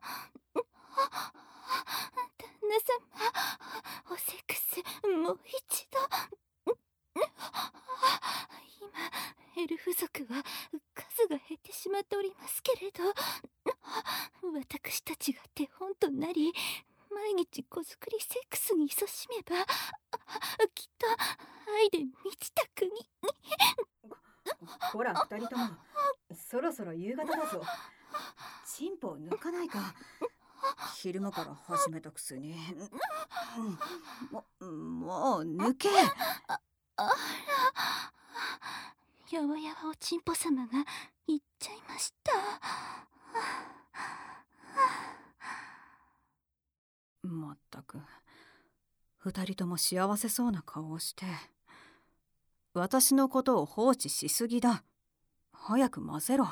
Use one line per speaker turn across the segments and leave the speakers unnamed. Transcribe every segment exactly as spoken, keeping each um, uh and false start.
旦那様、おセックスもう一度。今エルフ族は数が減ってしまっておりますけれど、私たちが手本となり毎日子作りセックスに勤しめば、きっと愛で満ちた国に。
ほら二人とも、そろそろ夕方だぞ。チンポを抜かないか。昼間から始めたくせに。も, もう抜け。
あ, あら、やわやわおちんぽ様が言っちゃいました。
まったく、二人とも幸せそうな顔をして、私のことを放置しすぎだ。早く混ぜろ。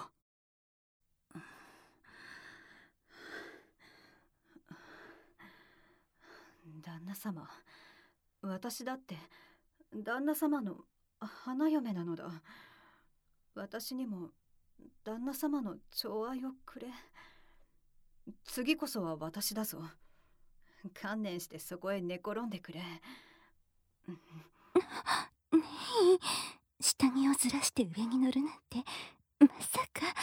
旦那様、私だって旦那様の花嫁なのだ。私にも旦那様の寵愛をくれ。次こそは私だぞ。観念してそこへ寝転んでくれ。ね
え、下着をずらして上に乗るなんてまさか。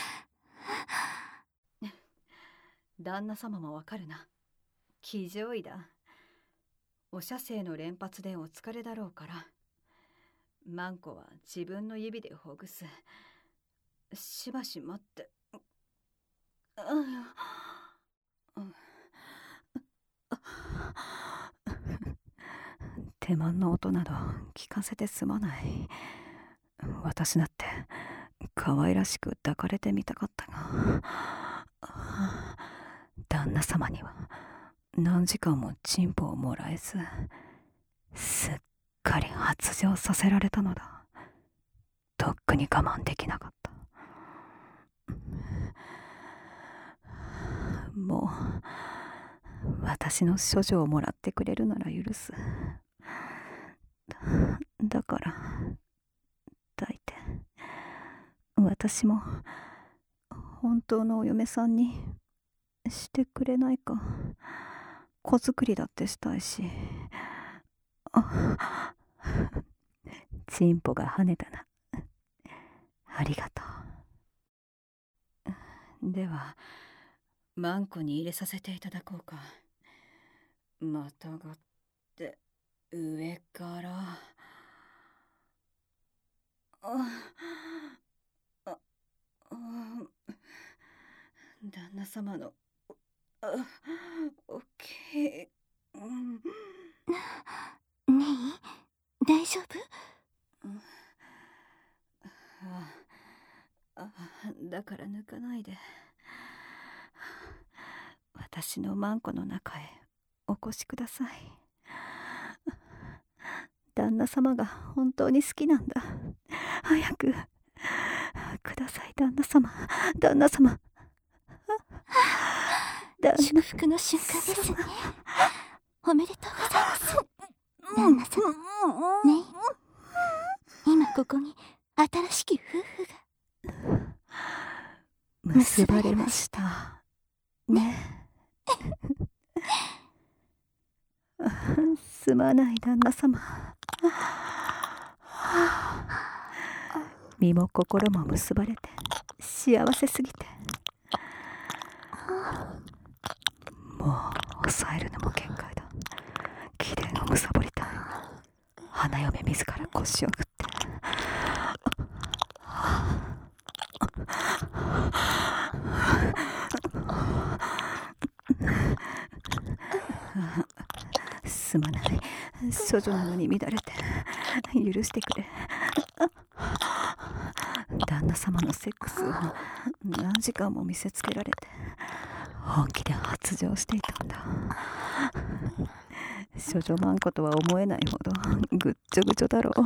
旦那様もわかるな。気乗位だ。お射精の連発でお疲れだろうから、マンコは自分の指でほぐす。しばし待って。手間の音など聞かせてすまない。私だって可愛らしく抱かれてみたかったが、旦那様には何時間もチンポをもらえず、すっかり発情させられたのだ。とっくに我慢できなかった。もう私の処女をもらってくれるなら許す。だ, だから抱いて、私も本当のお嫁さんにしてくれないか。子作りだってしたいし。あ、チンポが跳ねたな。ありがとう。ではマンコに入れさせていただこうか。またがって上から。あああ、旦那様のあ大きい。うん、
ねえ、大丈夫？
ああ、だから抜かないで。私のマンコの中へお越しください。旦那様が本当に好きなんだ。早くください、旦那様。旦那様。
祝福の瞬間ですね。おめでとうございます、旦那様。ねえ、今ここに新しき夫婦が
結ばれましたね。すまない旦那様。身も心も結ばれて幸せすぎて、もう抑えるのも限界だ。貴殿をむさぼりたい。花嫁自ら腰を振って。すまない。処女なのに乱れて許してくれ。旦那様のセックスを何時間も見せつけられて本気で発情していたんだ。処女マンコとは思えないほどぐっちょぐちょだろう。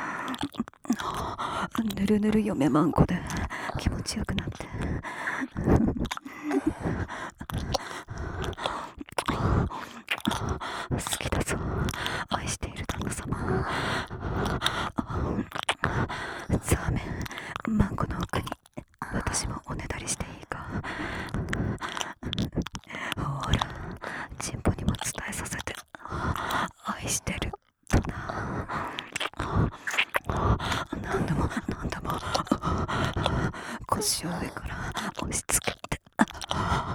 ぬるぬる嫁マンコで気持ちよくなって。好きだぞ、愛している旦那様。ザーメン、マンコの奥に私もおねだりしていいか。 押し付けて。
か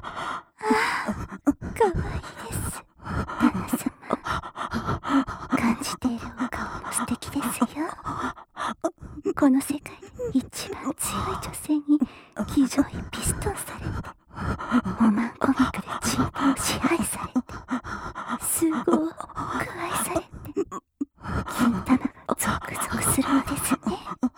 わいいです、旦那様。感じているお顔も素敵ですよ。この世界で一番強い女性に騎乗位ピストンされて、おまんコミックでチンポを支配されて、数合を加えされて、金玉がゾクゾクするのですね。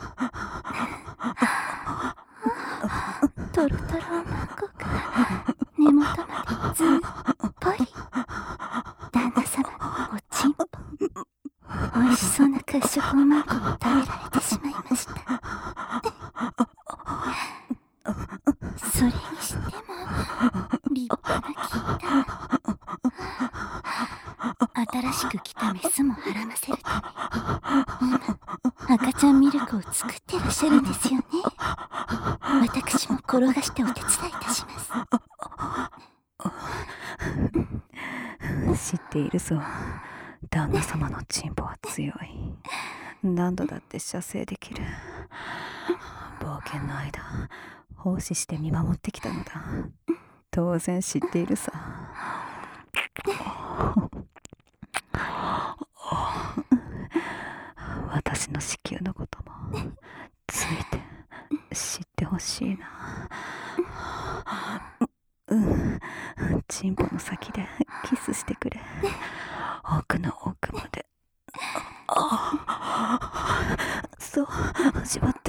トロトロおまんこが根元までずっぽり。旦那様のおちんぽ、おいしそうな褐色おまんこを食べられてしまいました。それにしても立派な金玉。新しく来たメスもはらませるため、今赤ちゃんミルクを作ってらっしゃるんですよね。私も転がしてお手伝いいたし
ます。知っているぞ。旦那様のチンポは強い。何度だって射精できる。冒険の間、奉仕して見守ってきたのだ。当然知っているさ。私の子宮のこともついて知ってほしいな。うん、チンポの先でキスしてくれ。奥の奥まで。そう、縛って。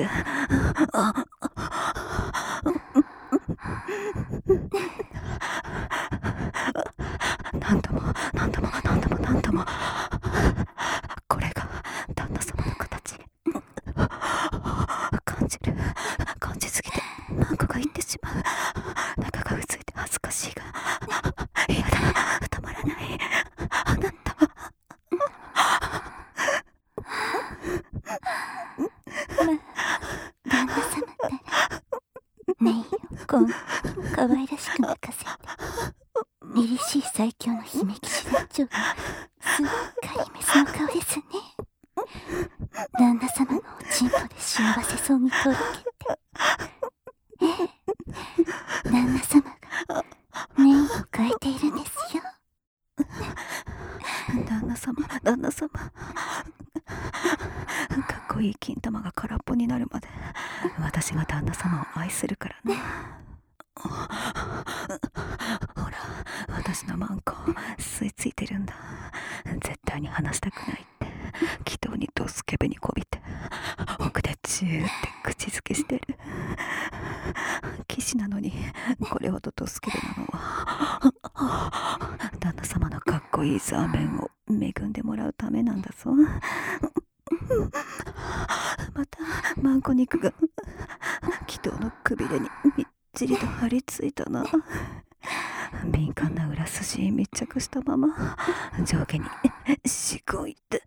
何度も何度も何度も何度も。これが旦那様の形。感じる。感じすぎてマンコがいってしまう。中がうついて恥ずかしいが、やだ、たまらない。あなたは
旦那様ったらネイをこんなにも可愛らしく泣かせて、凛々しい最強の姫騎士団長がすっかりメスの顔ですね。旦那様のおちんぽで幸せそうにとろけて、ええ、旦那様がネイを変えているんですよ。
旦那様、旦那様。かっこいい金玉が空っぽになるまで私が旦那様を愛するからね。ほら、私のマンコ吸い付いてるんだ。絶対に離したくないって祈祷にドスケベにこびて奥でチューって口づけしてる。騎士なのにこれほどドスケベなのは旦那様のかっこいいザーメンを恵んでもらうためなんだぞ。またマンコ肉が祈祷のくびれにみっちりと張り付いたな。敏感な裏筋に密着したまま上下にしごいて、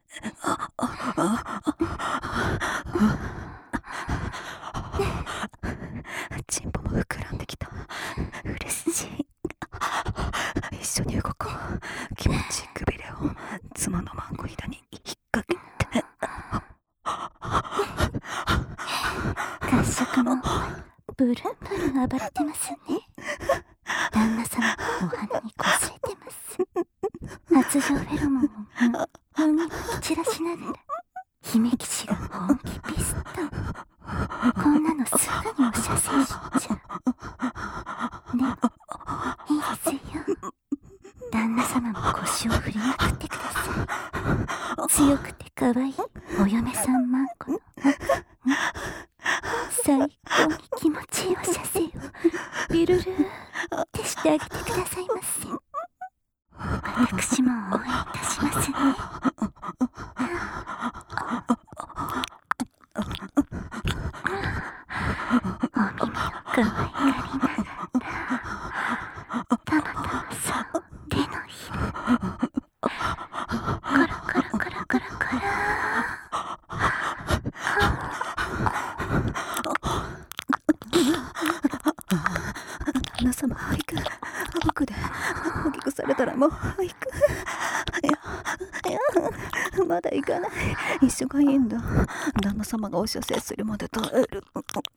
チンポも膨らんできた。嬉しい。一緒に動こう。気持ちいいくびれを妻のマンコひだに引っ掛けて。
褐色のブルンブルン暴れてますね。旦那様のお鼻にこすれてます。発情フェロモンを海に散らしながら姫騎士が本気ピストン。こんなのすぐにも射精しちゃう。でもいいですよ。旦那様も腰を振りまくってください。強くて可愛いお嫁さんマンコの最高に気持ちいいお射精をビルルーってしてあげてくださいませ。私も応援いたしますね。お耳を可愛がりながらたまたまそう手のひらコロコロコロコロコロ。
旦那様、早く奥で大きくされたらもう行く。いやいや、まだ行かない。一緒がいいんだ。旦那様がお射精するまで耐える。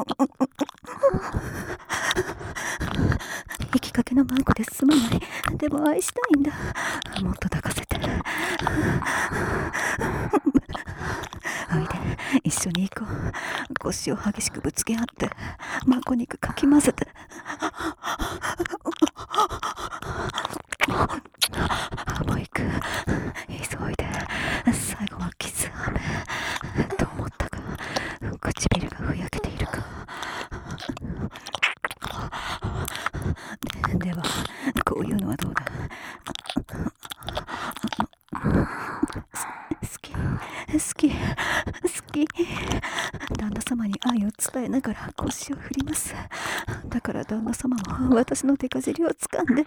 生きかけのマンコですまない。でも愛したいんだ。もっと抱かせて。おいで、一緒に行こう。腰を激しくぶつけ合ってマンコ肉かき混ぜて。もう行く。急いで。最後はキス雨と思ったが、唇がふやけているか。で, ではこういうのはどうだ。好き好き好き。旦那様に愛を伝えながら腰を振ります。だから旦那様も私の手かじりを掴んで。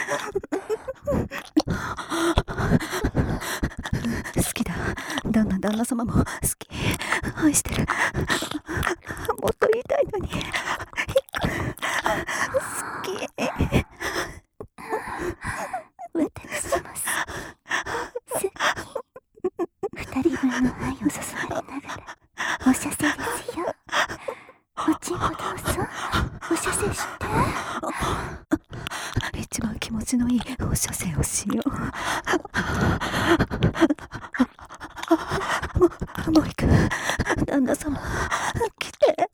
好きだ。旦那旦那様も好き。愛してる。もっと言いたいのに。好き。
私も好き。二人分の愛を注がれながらお射精ですよ。おちんこどうぞ。お射精して。
一番気持ちのいいお射精をしよう。もう、もう行く。旦那様来て。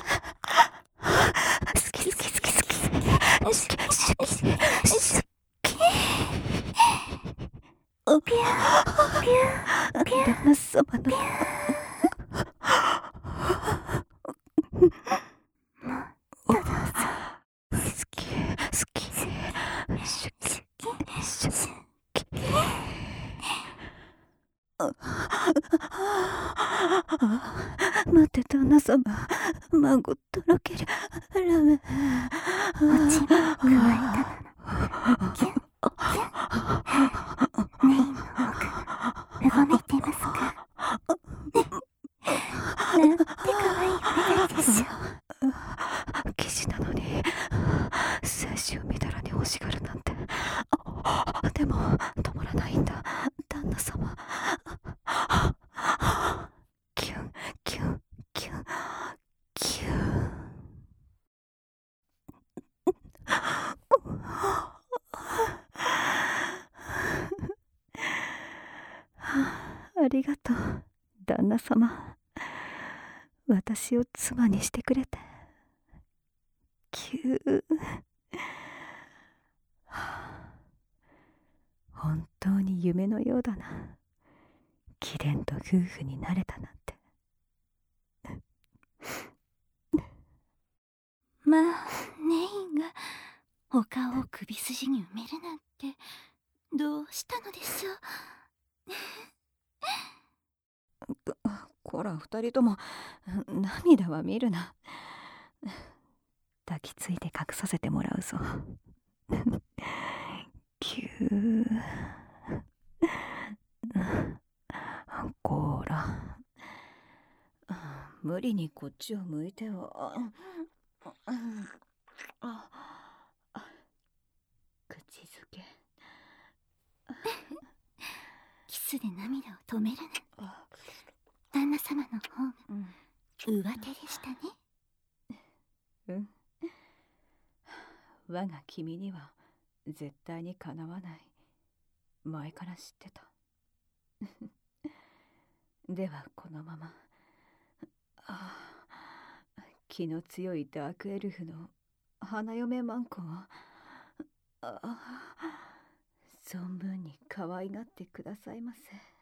好き好き好き好き好き好き好き好き。
ピューピューピュー。
旦那様の好き好き好き待って旦那様、孫とろけるラメン。
おちんぽを加えたの。キュンキュン。メインの奥うごめいていますか。なんて可愛いおねだりでしょ
う。騎士なのに精子をみだらに欲しがるなんて。でも止まらないんだ旦那様。キュンキュンキュンキュン。ありがとう旦那様。私を妻にしてくれて。キュー。本当に夢のようだな。貴殿と夫婦になれたなんて。
まあネインがお顔を首筋に埋めるなんてどうしたのでしょう。
こら二人とも涙は見るな。抱きついて隠させてもらうぞ。キュー。こら無理にこっちを向いては。口づけ。
キスで涙を止めるな。旦那様の方が上手でしたね。
うん。我が君には絶対にかなわない。前から知ってた。ではこのまま。ああ、気の強いダークエルフの花嫁マンコをああ存分に可愛がってくださいませ。